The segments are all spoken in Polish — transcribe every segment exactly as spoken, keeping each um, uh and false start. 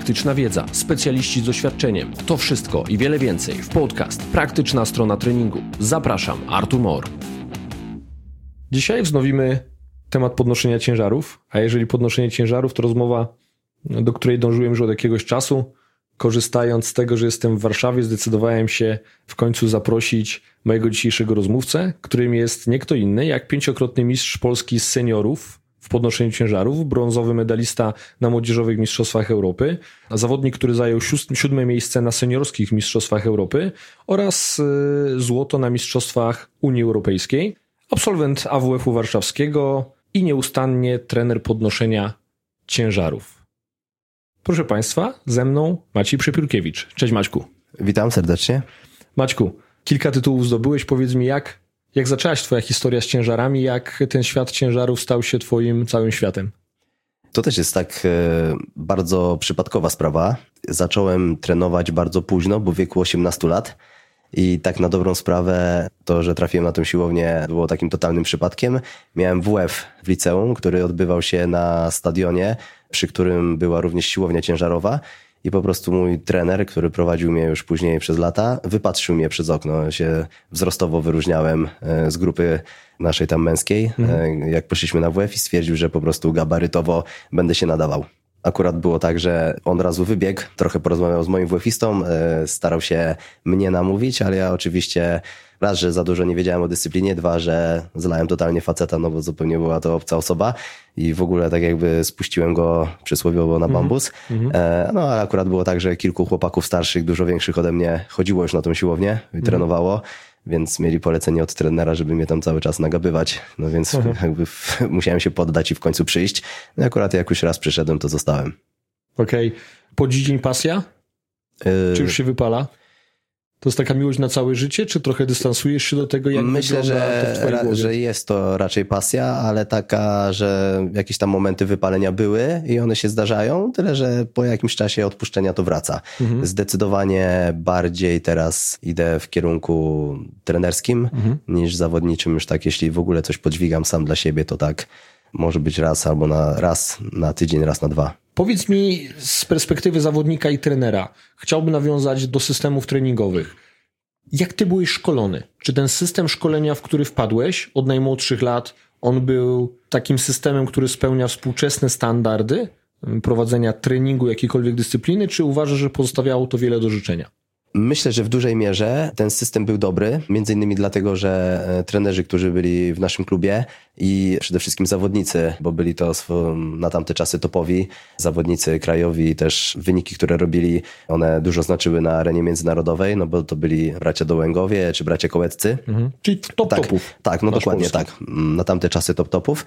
praktyczna wiedza, specjaliści z doświadczeniem. To wszystko i wiele więcej w podcast Praktyczna Strona Treningu. Zapraszam, Artur Mor. Dzisiaj wznowimy temat podnoszenia ciężarów, a jeżeli podnoszenie ciężarów, to rozmowa, do której dążyłem już od jakiegoś czasu. Korzystając z tego, że jestem w Warszawie, zdecydowałem się w końcu zaprosić mojego dzisiejszego rozmówcę, którym jest nie kto inny jak pięciokrotny mistrz Polski z seniorów w podnoszeniu ciężarów, brązowy medalista na młodzieżowych mistrzostwach Europy, zawodnik, który zajął siódme miejsce na seniorskich mistrzostwach Europy oraz złoto na mistrzostwach Unii Europejskiej, absolwent A W F-u warszawskiego i nieustannie trener podnoszenia ciężarów. Proszę Państwa, ze mną Maciej Przepiórkiewicz. Cześć Maćku. Witam serdecznie. Maćku, kilka tytułów zdobyłeś. Powiedz mi, jak, jak zaczęłaś Twoja historia z ciężarami, jak ten świat ciężarów stał się Twoim całym światem? To też jest tak e, bardzo przypadkowa sprawa. Zacząłem trenować bardzo późno, bo w wieku osiemnastu lat. I tak na dobrą sprawę to, że trafiłem na tę siłownię, było takim totalnym przypadkiem. Miałem W F w liceum, który odbywał się na stadionie, przy którym była również siłownia ciężarowa i po prostu mój trener, który prowadził mnie już później przez lata, wypatrzył mnie przez okno. Ja się wzrostowo wyróżniałem z grupy naszej tam męskiej, mhm. jak poszliśmy na W F i stwierdził, że po prostu gabarytowo będę się nadawał. Akurat było tak, że on razu wybiegł, trochę porozmawiał z moim W F-istą, starał się mnie namówić, ale ja oczywiście raz, że za dużo nie wiedziałem o dyscyplinie, dwa, że zlałem totalnie faceta, no bo zupełnie była to obca osoba i w ogóle tak jakby spuściłem go przysłowiowo na bambus. Mm-hmm. No ale akurat było tak, że kilku chłopaków starszych, dużo większych ode mnie chodziło już na tą siłownię i mm-hmm. trenowało, więc mieli polecenie od trenera, żeby mnie tam cały czas nagabywać. No więc mhm. jakby musiałem się poddać i w końcu przyjść. No i akurat jak już raz przyszedłem, to zostałem. Okej. Okay. Po dziś pasja? Yy... Czy już się wypala? To jest taka miłość na całe życie, czy trochę dystansujesz się do tego, jak Myślę, wygląda to w twojej głowie? że jest to raczej pasja, ale taka, że jakieś tam momenty wypalenia były i one się zdarzają, tyle że po jakimś czasie odpuszczenia to wraca. Mhm. Zdecydowanie bardziej teraz idę w kierunku trenerskim mhm. niż zawodniczym. Już tak, jeśli w ogóle coś podźwigam sam dla siebie, to tak może być raz albo na raz na tydzień, raz na dwa. Powiedz mi z perspektywy zawodnika i trenera, chciałbym nawiązać do systemów treningowych. Jak ty byłeś szkolony? Czy ten system szkolenia, w który wpadłeś od najmłodszych lat, on był takim systemem, który spełnia współczesne standardy prowadzenia treningu jakiejkolwiek dyscypliny, czy uważasz, że pozostawiało to wiele do życzenia? Myślę, że w dużej mierze ten system był dobry, między innymi dlatego, że trenerzy, którzy byli w naszym klubie i przede wszystkim zawodnicy, bo byli to na tamte czasy topowi zawodnicy krajowi i też wyniki, które robili, one dużo znaczyły na arenie międzynarodowej, no bo to byli bracia Dołęgowie czy bracia Kołeccy. Mhm. Czyli top tak, topów. Tak, no dokładnie Polski. Tak. Na tamte czasy top topów.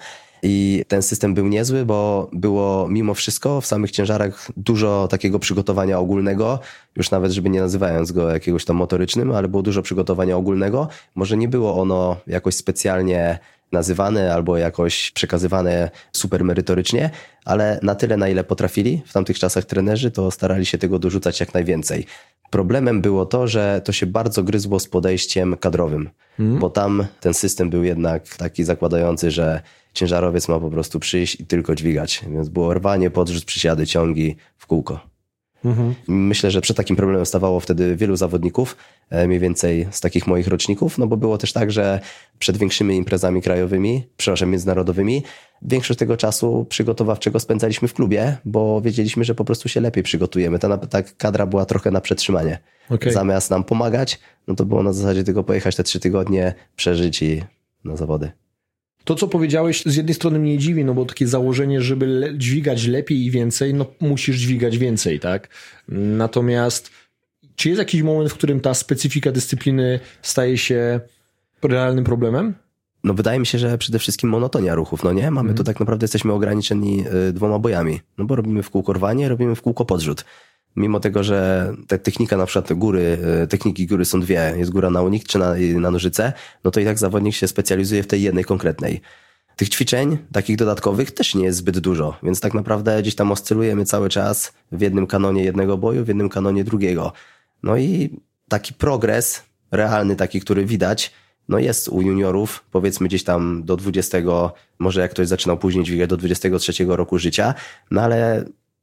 I ten system był niezły, bo było mimo wszystko w samych ciężarach dużo takiego przygotowania ogólnego, już nawet, żeby nie nazywając go jakiegoś tam motorycznym, ale było dużo przygotowania ogólnego. Może nie było ono jakoś specjalnie nazywane albo jakoś przekazywane super merytorycznie, ale na tyle, na ile potrafili w tamtych czasach trenerzy, to starali się tego dorzucać jak najwięcej. Problemem było to, że to się bardzo gryzło z podejściem kadrowym, hmm. bo tam ten system był jednak taki zakładający, że ciężarowiec ma po prostu przyjść i tylko dźwigać. Więc było rwanie, podrzut, przysiady, ciągi w kółko. Mhm. Myślę, że przed takim problemem stawało wtedy wielu zawodników, mniej więcej z takich moich roczników, no bo było też tak, że przed większymi imprezami krajowymi, przepraszam, międzynarodowymi, większość tego czasu przygotowawczego spędzaliśmy w klubie, bo wiedzieliśmy, że po prostu się lepiej przygotujemy. Ta, ta kadra była trochę na przetrzymanie. Okay. Zamiast nam pomagać, no to było na zasadzie tylko pojechać te trzy tygodnie, przeżyć i na zawody. To, co powiedziałeś, z jednej strony mnie dziwi, no bo takie założenie, żeby le- dźwigać lepiej i więcej, no musisz dźwigać więcej, tak? Natomiast czy jest jakiś moment, w którym ta specyfika dyscypliny staje się realnym problemem? No wydaje mi się, że przede wszystkim monotonia ruchów, no nie? Mamy mm. tu tak naprawdę, jesteśmy ograniczeni y, dwoma bojami, no bo robimy w kółko rwanie, robimy w kółko podrzut. Mimo tego, że ta technika, na przykład te góry, techniki góry są dwie, jest góra na unik czy na, na nożyce, no to i tak zawodnik się specjalizuje w tej jednej konkretnej. Tych ćwiczeń, takich dodatkowych, też nie jest zbyt dużo, więc tak naprawdę gdzieś tam oscylujemy cały czas w jednym kanonie jednego boju, w jednym kanonie drugiego. No i taki progres realny, taki, który widać, no jest u juniorów, powiedzmy gdzieś tam do dwudziestego, może jak ktoś zaczynał później dźwigać, do dwudziestego trzeciego roku życia, no ale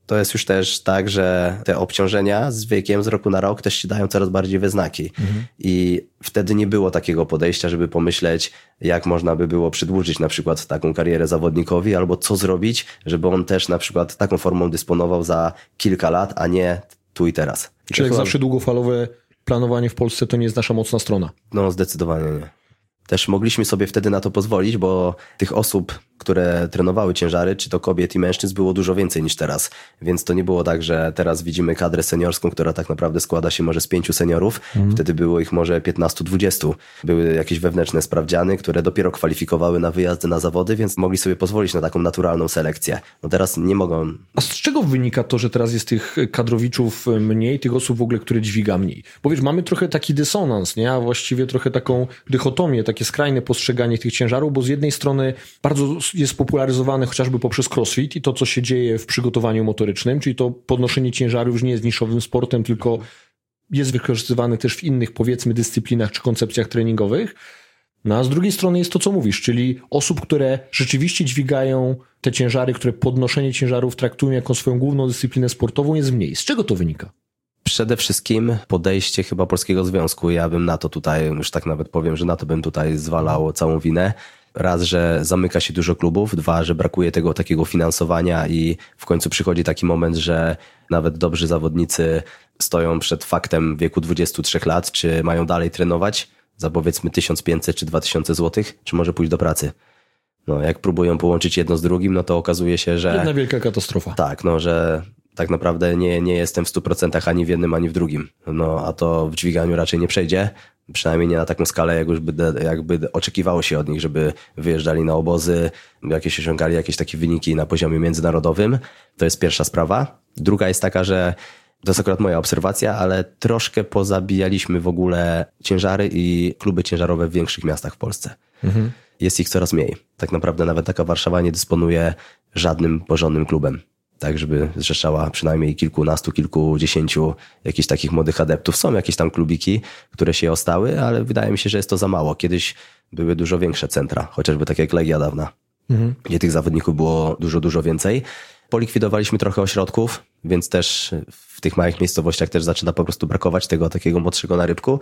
to jest już też tak, że te obciążenia z wiekiem, z roku na rok też się dają coraz bardziej we znaki. Mhm. I wtedy nie było takiego podejścia, żeby pomyśleć, jak można by było przedłużyć na przykład taką karierę zawodnikowi, albo co zrobić, żeby on też na przykład taką formą dysponował za kilka lat, a nie tu i teraz. Czyli jak chyba... zawsze długofalowe planowanie w Polsce to nie jest nasza mocna strona. No zdecydowanie nie. Też mogliśmy sobie wtedy na to pozwolić, bo tych osób, które trenowały ciężary, czy to kobiet i mężczyzn, było dużo więcej niż teraz. Więc to nie było tak, że teraz widzimy kadrę seniorską, która tak naprawdę składa się może z pięciu seniorów. Mhm. Wtedy było ich może piętnastu dwudziestu. Były jakieś wewnętrzne sprawdziany, które dopiero kwalifikowały na wyjazdy na zawody, więc mogli sobie pozwolić na taką naturalną selekcję. No teraz nie mogą. A z czego wynika to, że teraz jest tych kadrowiczów mniej, tych osób w ogóle, które dźwiga mniej? Bo wiesz, mamy trochę taki dysonans, nie? A właściwie trochę taką dychotomię, takie skrajne postrzeganie tych ciężarów, bo z jednej strony bardzo jest popularyzowane chociażby poprzez crossfit i to, co się dzieje w przygotowaniu motorycznym, czyli to podnoszenie ciężarów już nie jest niszowym sportem, tylko jest wykorzystywane też w innych, powiedzmy, dyscyplinach czy koncepcjach treningowych. No a z drugiej strony jest to, co mówisz, czyli osób, które rzeczywiście dźwigają te ciężary, które podnoszenie ciężarów traktują jako swoją główną dyscyplinę sportową, jest mniej. Z czego to wynika? Przede wszystkim podejście chyba Polskiego Związku. Ja bym na to tutaj, już tak nawet powiem, że na to bym tutaj zwalał całą winę. Raz, że zamyka się dużo klubów, dwa, że brakuje tego takiego finansowania i w końcu przychodzi taki moment, że nawet dobrzy zawodnicy stoją przed faktem w wieku dwudziestu trzech lat, czy mają dalej trenować za powiedzmy tysiąc pięćset czy dwa tysiące złotych, czy może pójść do pracy. No, jak próbują połączyć jedno z drugim, no to okazuje się, że... Jedna wielka katastrofa. Tak, no, że tak naprawdę nie, nie jestem w stu procentach ani w jednym, ani w drugim. No, a to w dźwiganiu raczej nie przejdzie. Przynajmniej nie na taką skalę, jak już by, jakby oczekiwało się od nich, żeby wyjeżdżali na obozy, jakieś osiągali jakieś takie wyniki na poziomie międzynarodowym. To jest pierwsza sprawa. Druga jest taka, że to jest akurat moja obserwacja, ale troszkę pozabijaliśmy w ogóle ciężary i kluby ciężarowe w większych miastach w Polsce. Mhm. Jest ich coraz mniej. Tak naprawdę nawet taka Warszawa nie dysponuje żadnym porządnym klubem. Tak, żeby zrzeszała przynajmniej kilkunastu, kilkudziesięciu jakichś takich młodych adeptów. Są jakieś tam klubiki, które się ostały, ale wydaje mi się, że jest to za mało. Kiedyś były dużo większe centra, chociażby tak jak Legia dawna, mhm. gdzie tych zawodników było dużo, dużo więcej. Polikwidowaliśmy trochę ośrodków, więc też w tych małych miejscowościach też zaczyna po prostu brakować tego takiego młodszego na rybku.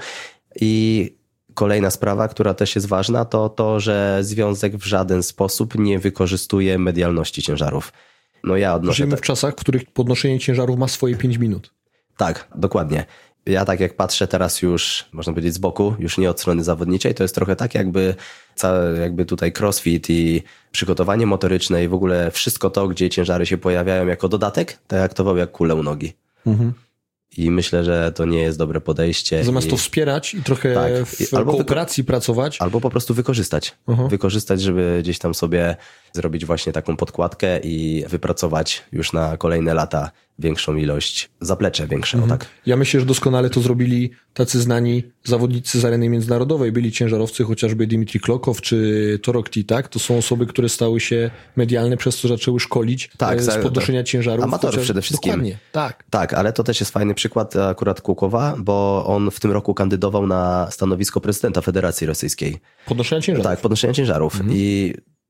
I kolejna sprawa, która też jest ważna, to to, że związek w żaden sposób nie wykorzystuje medialności ciężarów. No ja odnoszę... Żyjemy w czasach, w których podnoszenie ciężarów ma swoje pięć minut. Tak, dokładnie. Ja tak jak patrzę teraz już, można powiedzieć z boku, już nie od strony zawodniczej, to jest trochę tak jakby, całe, jakby tutaj crossfit i przygotowanie motoryczne i w ogóle wszystko to, gdzie ciężary się pojawiają jako dodatek, traktował jak kulę u nogi. Mhm. I myślę, że to nie jest dobre podejście. Zamiast i... to wspierać i trochę tak. w albo kooperacji wyko... pracować. Albo po prostu wykorzystać. Uh-huh. Wykorzystać, żeby gdzieś tam sobie zrobić właśnie taką podkładkę i wypracować już na kolejne lata większą ilość, zaplecze większe. Mhm. Tak. Ja myślę, że doskonale to zrobili tacy znani zawodnicy z areny międzynarodowej. Byli ciężarowcy, chociażby Dimitri Klokow czy Torokti, tak? To są osoby, które stały się medialne, przez co zaczęły szkolić tak, z podnoszenia tak. ciężarów. Amatorów chociaż... przede wszystkim. Dokładnie, tak. Tak, ale to też jest fajny przykład akurat Kłukowa, bo on w tym roku kandydował na stanowisko prezydenta Federacji Rosyjskiej. Podnoszenia ciężarów. Tak, podnoszenia ciężarów. Mhm. I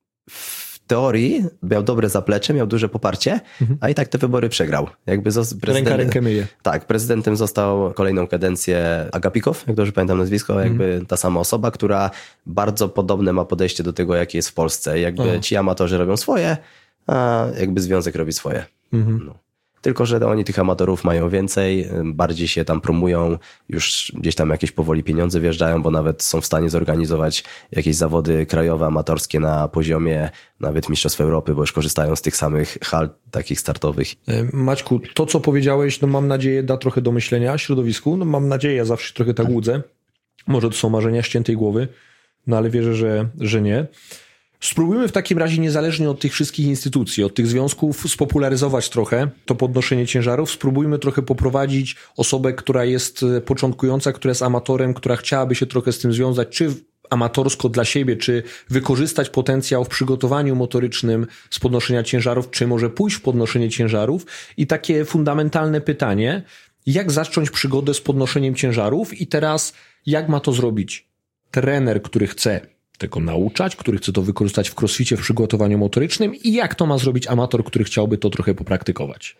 w teorii miał dobre zaplecze, miał duże poparcie, mhm. a i tak te wybory przegrał. Jakby prezydent... Ręka rękę myje. Tak, prezydentem został kolejną kadencję Agapikow, jak dobrze pamiętam nazwisko, mhm. jakby ta sama osoba, która bardzo podobne ma podejście do tego, jakie jest w Polsce. Jakby Aha. ci amatorzy robią swoje, a jakby związek robi swoje. Mhm. No. Tylko że oni tych amatorów mają więcej, bardziej się tam promują, już gdzieś tam jakieś powoli pieniądze wjeżdżają, bo nawet są w stanie zorganizować jakieś zawody krajowe, amatorskie na poziomie nawet Mistrzostw Europy, bo już korzystają z tych samych hal takich startowych. Maćku, to co powiedziałeś, no mam nadzieję da trochę do myślenia środowisku, no mam nadzieję, ja zawsze trochę tak łudzę, może to są marzenia ściętej głowy, no ale wierzę, że, że nie. Spróbujmy w takim razie niezależnie od tych wszystkich instytucji, od tych związków spopularyzować trochę to podnoszenie ciężarów. Spróbujmy trochę poprowadzić osobę, która jest początkująca, która jest amatorem, która chciałaby się trochę z tym związać, czy amatorsko dla siebie, czy wykorzystać potencjał w przygotowaniu motorycznym z podnoszenia ciężarów, czy może pójść w podnoszenie ciężarów. I takie fundamentalne pytanie, jak zacząć przygodę z podnoszeniem ciężarów i teraz jak ma to zrobić trener, który chce tego nauczać, który chce to wykorzystać w crossficie, w przygotowaniu motorycznym i jak to ma zrobić amator, który chciałby to trochę popraktykować?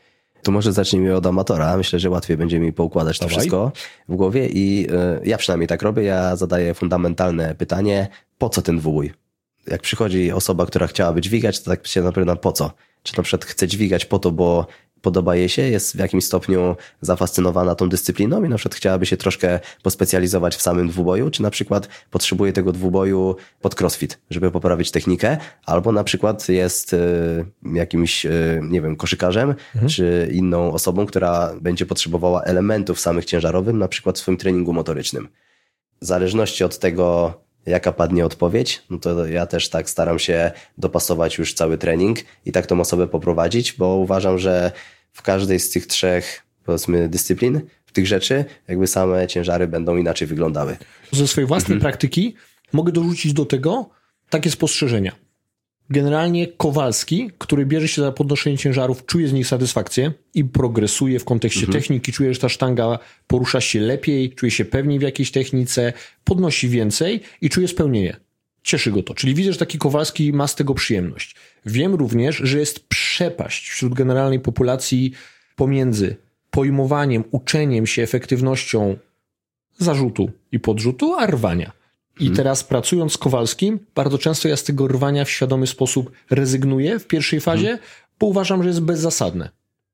To może zacznijmy od amatora. Myślę, że łatwiej będzie mi poukładać to Dawaj. wszystko w głowie i y, ja przynajmniej tak robię. Ja zadaję fundamentalne pytanie, po co ten dwubój? Jak przychodzi osoba, która chciałaby dźwigać, to tak się naprawdę po co? Czy na przykład chce dźwigać po to, bo podoba jej się, jest w jakimś stopniu zafascynowana tą dyscypliną i na przykład chciałaby się troszkę pospecjalizować w samym dwuboju, czy na przykład potrzebuje tego dwuboju pod crossfit, żeby poprawić technikę, albo na przykład jest y, jakimś, y, nie wiem, koszykarzem, mhm. czy inną osobą, która będzie potrzebowała elementów samych ciężarowych, na przykład w swoim treningu motorycznym. W zależności od tego, jaka padnie odpowiedź, no to ja też tak staram się dopasować już cały trening i tak tą osobę poprowadzić, bo uważam, że w każdej z tych trzech, powiedzmy, dyscyplin, w tych rzeczy, jakby same ciężary będą inaczej wyglądały. Ze swojej własnej mhm. praktyki mogę dorzucić do tego takie spostrzeżenia. Generalnie Kowalski, który bierze się za podnoszenie ciężarów, czuje z nich satysfakcję i progresuje w kontekście mhm. techniki, czuje, że ta sztanga porusza się lepiej, czuje się pewniej w jakiejś technice, podnosi więcej i czuje spełnienie. Cieszy go to. Czyli widzę, że taki Kowalski ma z tego przyjemność. Wiem również, że jest przepaść wśród generalnej populacji pomiędzy pojmowaniem, uczeniem się efektywnością zarzutu i podrzutu, a rwania. I hmm. teraz pracując z Kowalskim, bardzo często ja z tego rwania w świadomy sposób rezygnuję w pierwszej fazie, hmm. bo uważam, że jest bezzasadne.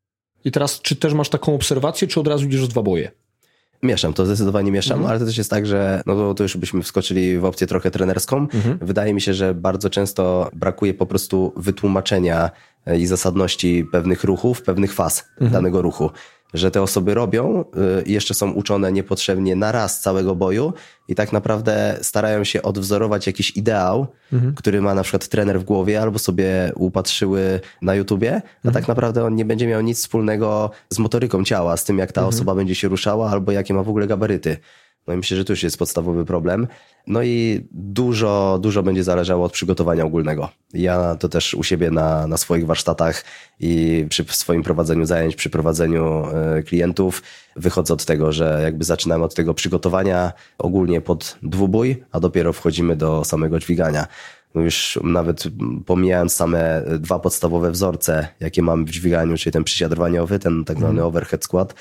I teraz, czy też masz taką obserwację, czy od razu idziesz w dwa boje? Mieszam, to zdecydowanie mieszam, mhm. ale to też jest tak, że no to, to już byśmy wskoczyli w opcję trochę trenerską. Mhm. Wydaje mi się, że bardzo często brakuje po prostu wytłumaczenia i zasadności pewnych ruchów, pewnych faz mhm. danego ruchu. Że te osoby robią i jeszcze są uczone niepotrzebnie na raz całego boju i tak naprawdę starają się odwzorować jakiś ideał, mhm. który ma na przykład trener w głowie albo sobie upatrzyły na YouTubie, a mhm. tak naprawdę on nie będzie miał nic wspólnego z motoryką ciała, z tym jak ta mhm. osoba będzie się ruszała albo jakie ma w ogóle gabaryty. No i myślę, że to już jest podstawowy problem. No i dużo, dużo będzie zależało od przygotowania ogólnego. Ja to też u siebie na, na swoich warsztatach i przy swoim prowadzeniu zajęć, przy prowadzeniu y, klientów wychodzę od tego, że jakby zaczynamy od tego przygotowania ogólnie pod dwubój, a dopiero wchodzimy do samego dźwigania. No już nawet pomijając same dwa podstawowe wzorce, jakie mamy w dźwiganiu, czyli ten przysiad rwaniowy, ten tak zwany mm. overhead squat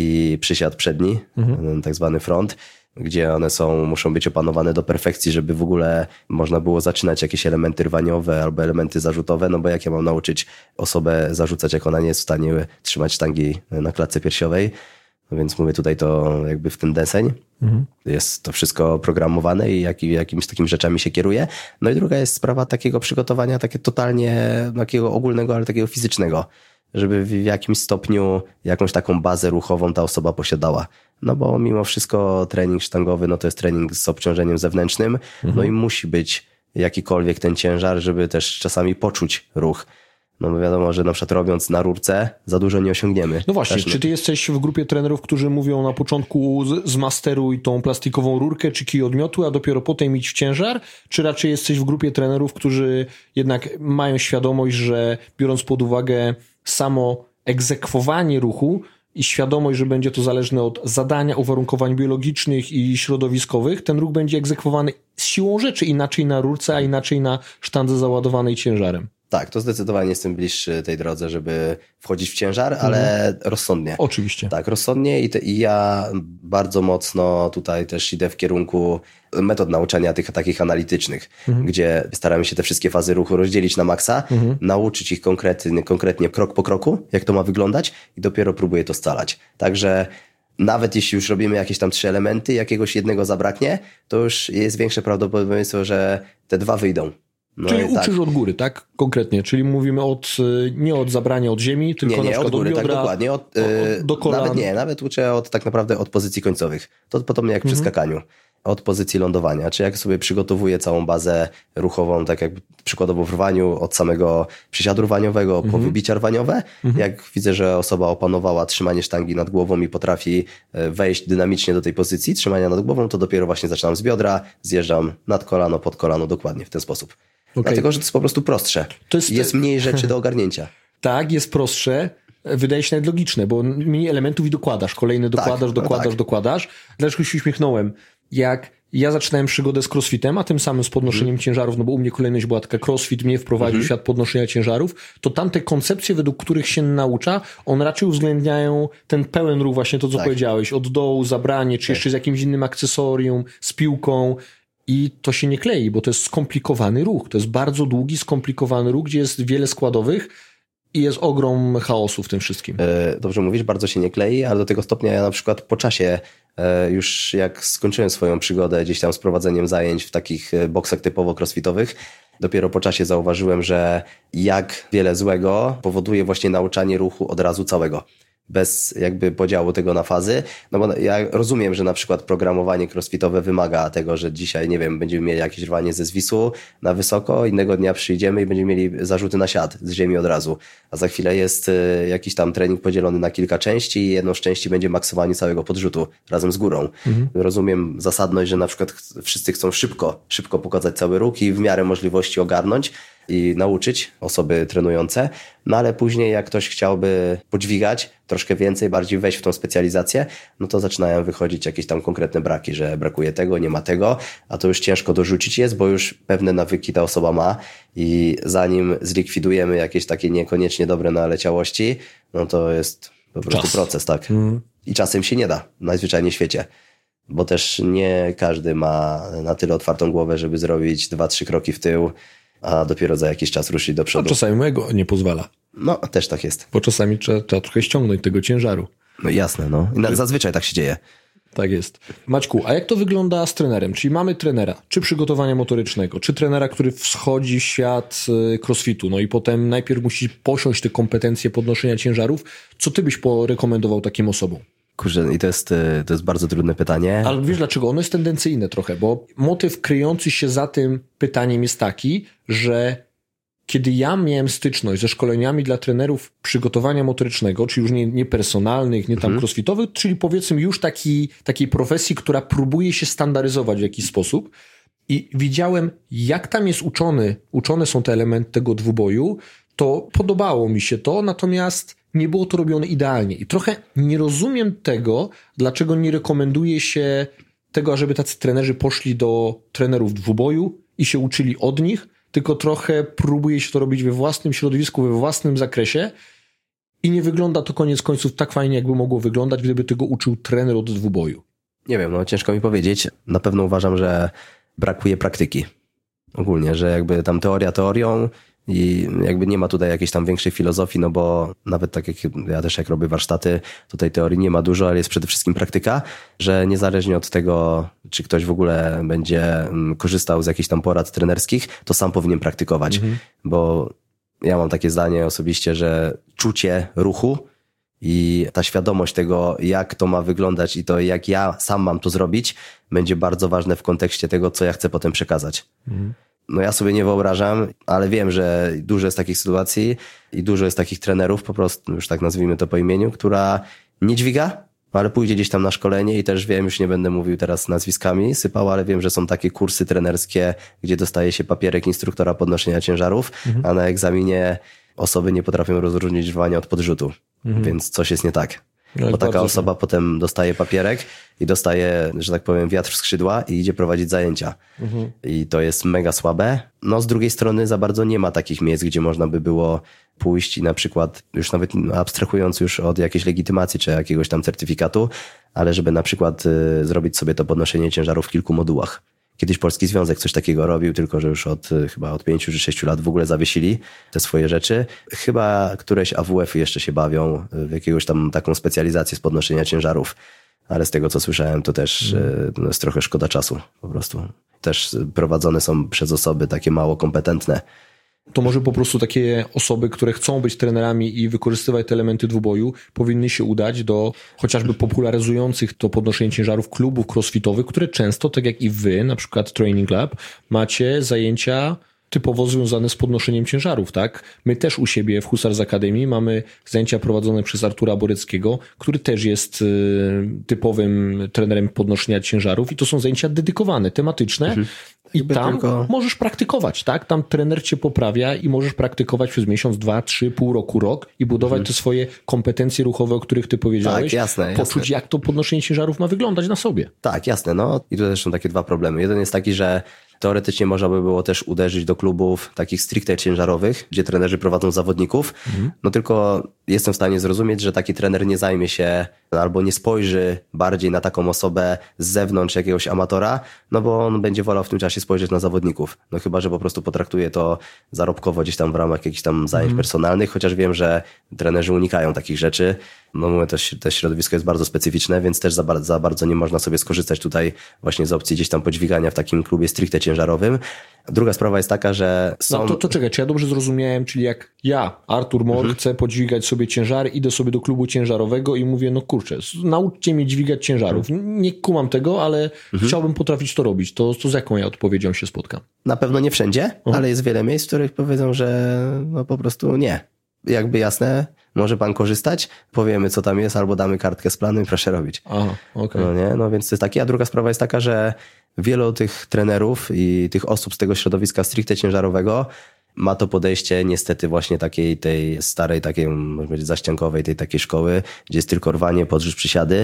i przysiad przedni, mm. ten tak zwany front, gdzie one są, muszą być opanowane do perfekcji, żeby w ogóle można było zaczynać jakieś elementy rwaniowe albo elementy zarzutowe, no bo jak ja mam nauczyć osobę zarzucać, jak ona nie jest w stanie trzymać sztangi na klatce piersiowej. No więc mówię tutaj to jakby w ten deseń. Mhm. Jest to wszystko programowane i jak, jakimiś takimi rzeczami się kieruje. No i druga jest sprawa takiego przygotowania, takie totalnie takiego ogólnego, ale takiego fizycznego, żeby w jakimś stopniu jakąś taką bazę ruchową ta osoba posiadała. No bo mimo wszystko trening sztangowy, no to jest trening z obciążeniem zewnętrznym, mhm. no i musi być jakikolwiek ten ciężar, żeby też czasami poczuć ruch. No bo wiadomo, że na przykład robiąc na rurce za dużo nie osiągniemy. No właśnie, czy ty jesteś w grupie trenerów, którzy mówią na początku zmasteruj tą plastikową rurkę czy kij odmiotu, a dopiero potem idź w ciężar? Czy raczej jesteś w grupie trenerów, którzy jednak mają świadomość, że biorąc pod uwagę samo egzekwowanie ruchu i świadomość, że będzie to zależne od zadania, uwarunkowań biologicznych i środowiskowych, ten ruch będzie egzekwowany z siłą rzeczy inaczej na rurce, a inaczej na sztandze załadowanej ciężarem? Tak, to zdecydowanie jestem bliższy tej drodze, żeby wchodzić w ciężar, ale mhm. rozsądnie. Oczywiście. Tak, rozsądnie i, te, i ja bardzo mocno tutaj też idę w kierunku metod nauczania tych takich analitycznych, mhm. gdzie staramy się te wszystkie fazy ruchu rozdzielić na maksa, mhm. nauczyć ich konkretnie, konkretnie krok po kroku, jak to ma wyglądać i dopiero próbuję to scalać. Także nawet jeśli już robimy jakieś tam trzy elementy, jakiegoś jednego zabraknie, to już jest większe prawdopodobieństwo, że te dwa wyjdą. No czyli uczysz tak. od góry, tak? Konkretnie. Czyli mówimy od, nie od zabrania od ziemi, tylko nie, nie, na przykład od góry, od biodra, tak dokładnie. Od, od, do kolan. Nawet nie, nawet uczę od, tak naprawdę od pozycji końcowych. To podobnie jak przy mhm. skakaniu. Od pozycji lądowania. Czy jak sobie przygotowuję całą bazę ruchową, tak jak przykładowo w rwaniu, od samego przysiadu rwaniowego mhm. po wybicia rwaniowe. Mhm. Jak widzę, że osoba opanowała trzymanie sztangi nad głową i potrafi wejść dynamicznie do tej pozycji trzymania nad głową, to dopiero właśnie zaczynam z biodra, zjeżdżam nad kolano, pod kolano, dokładnie w ten sposób. Okay. Dlatego, że to jest po prostu prostsze. To jest, jest mniej rzeczy do ogarnięcia. Tak, jest prostsze. Wydaje się nawet logiczne, bo mniej elementów i dokładasz. Kolejny dokładasz, tak, dokładasz, no tak. dokładasz. Dlaczego się uśmiechnąłem? Jak ja zaczynałem przygodę z crossfitem, a tym samym z podnoszeniem mm. ciężarów, no bo u mnie kolejność była taka, crossfit mnie wprowadził mm. w świat podnoszenia ciężarów, to tamte koncepcje, według których się naucza, one raczej uwzględniają ten pełen ruch, właśnie to, co tak. powiedziałeś, od dołu, zabranie, czy tak. jeszcze z jakimś innym akcesorium, z piłką i to się nie klei, bo to jest skomplikowany ruch, to jest bardzo długi, skomplikowany ruch, gdzie jest wiele składowych i jest ogrom chaosu w tym wszystkim. Dobrze mówisz, bardzo się nie klei, ale do tego stopnia ja na przykład po czasie, już jak skończyłem swoją przygodę gdzieś tam z prowadzeniem zajęć w takich boksach typowo crossfitowych, dopiero po czasie zauważyłem, że jak wiele złego powoduje właśnie nauczanie ruchu od razu całego. Bez jakby podziału tego na fazy, no bo ja rozumiem, że na przykład programowanie crossfitowe wymaga tego, że dzisiaj, nie wiem, będziemy mieli jakieś rwanie ze zwisu na wysoko, innego dnia przyjdziemy i będziemy mieli zarzuty na siat z ziemi od razu, a za chwilę jest jakiś tam trening podzielony na kilka części i jedną z części będzie maksowanie całego podrzutu razem z górą. Mhm. Rozumiem zasadność, że na przykład wszyscy chcą szybko, szybko pokazać cały ruch i w miarę możliwości ogarnąć i nauczyć osoby trenujące, no ale później jak ktoś chciałby podźwigać troszkę więcej, bardziej wejść w tą specjalizację, no to zaczynają wychodzić jakieś tam konkretne braki, że brakuje tego, nie ma tego, a to już ciężko dorzucić jest, bo już pewne nawyki ta osoba ma i zanim zlikwidujemy jakieś takie niekoniecznie dobre naleciałości, no to jest po prostu Czas. proces, tak. Mhm. I czasem się nie da, najzwyczajniej w świecie. Bo też nie każdy ma na tyle otwartą głowę, żeby zrobić dwa, trzy kroki w tył, a dopiero za jakiś czas ruszyć do przodu. A czasami mojego nie pozwala. No, też tak jest. Bo czasami trzeba, trzeba trochę ściągnąć tego ciężaru. No jasne, no. I zazwyczaj tak się dzieje. Tak jest. Maćku, a jak to wygląda z trenerem? Czyli mamy trenera, czy przygotowania motorycznego, czy trenera, który wschodzi w świat crossfitu, no i potem najpierw musi posiąść te kompetencje podnoszenia ciężarów. Co ty byś porekomendował takim osobom? Kurczę, i to jest, to jest bardzo trudne pytanie. Ale wiesz dlaczego? Ono jest tendencyjne trochę, bo motyw kryjący się za tym pytaniem jest taki, że kiedy ja miałem styczność ze szkoleniami dla trenerów przygotowania motorycznego, czyli już nie, nie personalnych, nie tam mhm. crossfitowych, czyli powiedzmy już taki, takiej profesji, która próbuje się standaryzować w jakiś sposób i widziałem, jak tam jest uczony, uczone są te elementy tego dwuboju, to podobało mi się to, natomiast nie było to robione idealnie. I trochę nie rozumiem tego, dlaczego nie rekomenduje się tego, ażeby tacy trenerzy poszli do trenerów dwuboju i się uczyli od nich, tylko trochę próbuje się to robić we własnym środowisku, we własnym zakresie i nie wygląda to koniec końców tak fajnie, jakby mogło wyglądać, gdyby tego uczył trener od dwuboju. Nie wiem, no ciężko mi powiedzieć. Na pewno uważam, że brakuje praktyki. Ogólnie, że jakby tam teoria teorią, i jakby nie ma tutaj jakiejś tam większej filozofii, no bo nawet tak jak ja też jak robię warsztaty, tutaj teorii nie ma dużo, ale jest przede wszystkim praktyka, że niezależnie od tego, czy ktoś w ogóle będzie korzystał z jakichś tam porad trenerskich, to sam powinien praktykować, mhm. bo ja mam takie zdanie osobiście, że czucie ruchu i ta świadomość tego, jak to ma wyglądać i to, jak ja sam mam to zrobić, będzie bardzo ważne w kontekście tego, co ja chcę potem przekazać. Mhm. No ja sobie nie wyobrażam, ale wiem, że dużo jest takich sytuacji i dużo jest takich trenerów, po prostu już tak nazwijmy to po imieniu, która nie dźwiga, ale pójdzie gdzieś tam na szkolenie i też wiem, już nie będę mówił teraz nazwiskami, sypał, ale wiem, że są takie kursy trenerskie, gdzie dostaje się papierek instruktora podnoszenia ciężarów, mhm. a na egzaminie osoby nie potrafią rozróżnić rwania od podrzutu, mhm. więc coś jest nie tak. No bo taka osoba się. Potem dostaje papierek i dostaje, że tak powiem, wiatr w skrzydła i idzie prowadzić zajęcia. Mhm. I to jest mega słabe. No z drugiej strony za bardzo nie ma takich miejsc, gdzie można by było pójść i na przykład, już nawet abstrahując już od jakiejś legitymacji czy jakiegoś tam certyfikatu, ale żeby na przykład y, zrobić sobie to podnoszenie ciężarów w kilku modułach. Kiedyś Polski Związek coś takiego robił, tylko że już od chyba od pięciu czy sześciu lat w ogóle zawiesili te swoje rzeczy. Chyba któreś A W F-y jeszcze się bawią w jakąś tam taką specjalizację z podnoszenia ciężarów, ale z tego co słyszałem to też mm. no jest trochę szkoda czasu po prostu. Też prowadzone są przez osoby takie mało kompetentne. To może po prostu takie osoby, które chcą być trenerami i wykorzystywać te elementy dwuboju, powinny się udać do chociażby popularyzujących to podnoszenie ciężarów klubów crossfitowych, które często, tak jak i wy, na przykład Training Lab, macie zajęcia typowo związane z podnoszeniem ciężarów, tak? My też u siebie w Husarz Academy mamy zajęcia prowadzone przez Artura Boreckiego, który też jest y, typowym trenerem podnoszenia ciężarów i to są zajęcia dedykowane, tematyczne, mhm. I tam tylko... możesz praktykować, tak? Tam trener cię poprawia i możesz praktykować przez miesiąc, dwa, trzy, pół roku, rok i budować mhm. te swoje kompetencje ruchowe, o których ty powiedziałeś. Tak, jasne. Poczuć, jasne. jak to podnoszenie ciężarów ma wyglądać na sobie. Tak, jasne. No i tutaj też są takie dwa problemy. Jeden jest taki, że teoretycznie można by było też uderzyć do klubów takich stricte ciężarowych, gdzie trenerzy prowadzą zawodników. Mhm. No tylko jestem w stanie zrozumieć, że taki trener nie zajmie się albo nie spojrzy bardziej na taką osobę z zewnątrz jakiegoś amatora, no bo on będzie wolał w tym czasie spojrzeć na zawodników. No chyba, że po prostu potraktuje to zarobkowo gdzieś tam w ramach jakichś tam zajęć mhm. personalnych, chociaż wiem, że trenerzy unikają takich rzeczy. No mówię, to, to środowisko jest bardzo specyficzne, więc też za, bardzo, za bardzo nie można sobie skorzystać tutaj właśnie z opcji gdzieś tam podźwigania w takim klubie stricte ciężarowym. Druga sprawa jest taka, że są... No to, to czekaj, czy ja dobrze zrozumiałem, czyli jak ja, Artur Mor, mhm. chcę podźwigać sobie ciężary, idę sobie do klubu ciężarowego i mówię, no kurczę, nauczcie mnie dźwigać ciężarów. Mhm. Nie kumam tego, ale mhm. chciałbym potrafić to robić. To, to z jaką ja odpowiedzią się spotkam? Na pewno nie wszędzie, mhm. ale jest wiele miejsc, w których powiedzą, że no po prostu nie. Jakby jasne, może pan korzystać, powiemy co tam jest, albo damy kartkę z planu i proszę robić. Aha, okej. No nie, no więc to jest takie. A druga sprawa jest taka, że wielu tych trenerów i tych osób z tego środowiska stricte ciężarowego ma to podejście niestety właśnie takiej tej starej, takiej można powiedzieć zaściankowej, tej takiej szkoły, gdzie jest tylko rwanie, podrzuć, przysiady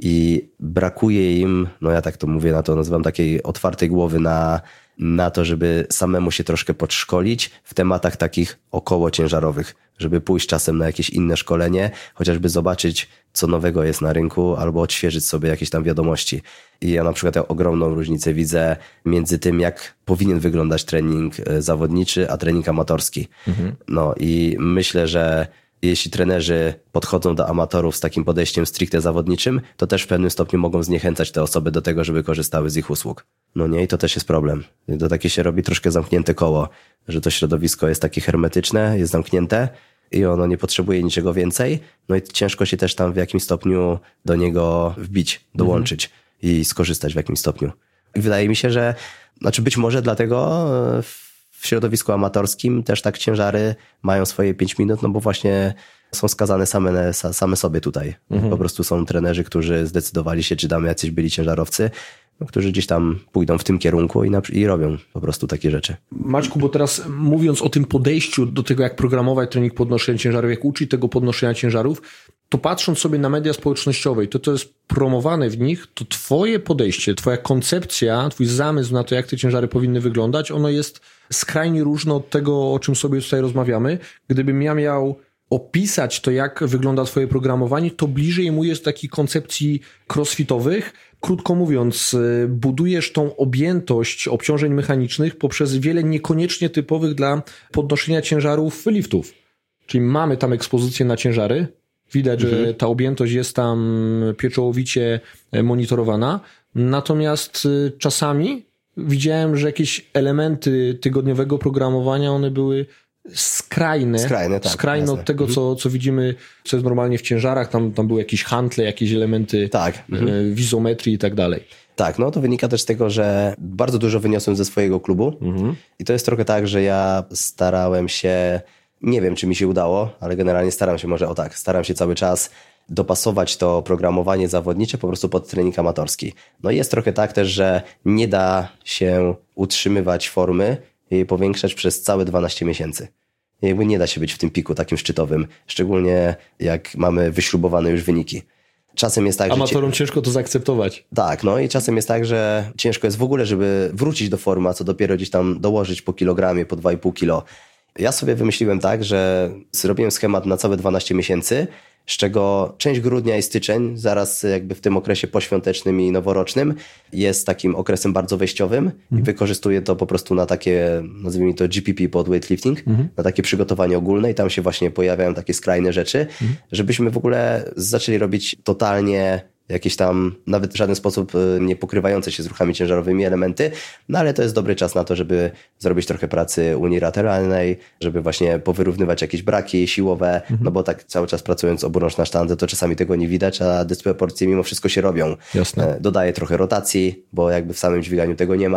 i brakuje im, no ja tak to mówię, na to nazywam takiej otwartej głowy na na to, żeby samemu się troszkę podszkolić w tematach takich około ciężarowych, żeby pójść czasem na jakieś inne szkolenie, chociażby zobaczyć, co nowego jest na rynku, albo odświeżyć sobie jakieś tam wiadomości. I ja na przykład tę ogromną różnicę widzę między tym, jak powinien wyglądać trening zawodniczy, a trening amatorski. Mhm. No i myślę, że jeśli trenerzy podchodzą do amatorów z takim podejściem stricte zawodniczym, to też w pewnym stopniu mogą zniechęcać te osoby do tego, żeby korzystały z ich usług. No nie, i to też jest problem. To takie się robi troszkę zamknięte koło, że to środowisko jest takie hermetyczne, jest zamknięte i ono nie potrzebuje niczego więcej. No i ciężko się też tam w jakimś stopniu do niego wbić, dołączyć mhm. i skorzystać w jakimś stopniu. I wydaje mi się, że, znaczy być może dlatego w środowisku amatorskim też tak ciężary mają swoje pięć minut, no bo właśnie są skazane same, same sobie tutaj. Mhm. Po prostu są trenerzy, którzy zdecydowali się, czy damy jacyś byli ciężarowcy, no, którzy gdzieś tam pójdą w tym kierunku i, na, i robią po prostu takie rzeczy. Maćku, bo teraz mówiąc o tym podejściu do tego, jak programować trening podnoszenia ciężarów, jak uczyć tego podnoszenia ciężarów, to patrząc sobie na media społecznościowe i to, co jest promowane w nich, to twoje podejście, twoja koncepcja, twój zamysł na to, jak te ciężary powinny wyglądać, ono jest skrajnie różne od tego, o czym sobie tutaj rozmawiamy. Gdybym ja miał opisać to, jak wygląda twoje programowanie, to bliżej mu jest takich koncepcji crossfitowych. Krótko mówiąc, budujesz tą objętość obciążeń mechanicznych poprzez wiele niekoniecznie typowych dla podnoszenia ciężarów liftów. Czyli mamy tam ekspozycję na ciężary, widać, mhm. że ta objętość jest tam pieczołowicie monitorowana, natomiast czasami widziałem, że jakieś elementy tygodniowego programowania, one były skrajne, skrajne, tak, skrajne od tego, co, co widzimy, co jest normalnie w ciężarach. Tam, tam były jakieś hantle, jakieś elementy tak. mhm. wizometrii i tak dalej. Tak, no to wynika też z tego, że bardzo dużo wyniosłem ze swojego klubu mhm. i to jest trochę tak, że ja starałem się, nie wiem, czy mi się udało, ale generalnie staram się, może o tak, staram się cały czas dopasować to programowanie zawodnicze po prostu pod trening amatorski. No i jest trochę tak też, że nie da się utrzymywać formy i powiększać przez całe dwanaście miesięcy. Jakby nie da się być w tym piku takim szczytowym, szczególnie jak mamy wyśrubowane już wyniki. Czasem jest tak, Amatorom że... ciężko to zaakceptować. Tak, no i czasem jest tak, że ciężko jest w ogóle, żeby wrócić do formy, a co dopiero gdzieś tam dołożyć po kilogramie, po dwa i pół kilo. Ja sobie wymyśliłem tak, że zrobiłem schemat na całe dwanaście miesięcy, z czego część grudnia i styczeń, zaraz jakby w tym okresie poświątecznym i noworocznym, jest takim okresem bardzo wejściowym mhm. i wykorzystuję to po prostu na takie, nazwijmy to G P P pod weightlifting, mhm. na takie przygotowanie ogólne i tam się właśnie pojawiają takie skrajne rzeczy, mhm. żebyśmy w ogóle zaczęli robić totalnie jakieś tam, nawet w żaden sposób nie pokrywające się z ruchami ciężarowymi elementy, no ale to jest dobry czas na to, żeby zrobić trochę pracy unilateralnej, żeby właśnie powyrównywać jakieś braki siłowe, mhm. no bo tak cały czas pracując oburącz na sztandze, to czasami tego nie widać, a dysproporcje mimo wszystko się robią. Jasne. Dodaję trochę rotacji, bo jakby w samym dźwiganiu tego nie ma.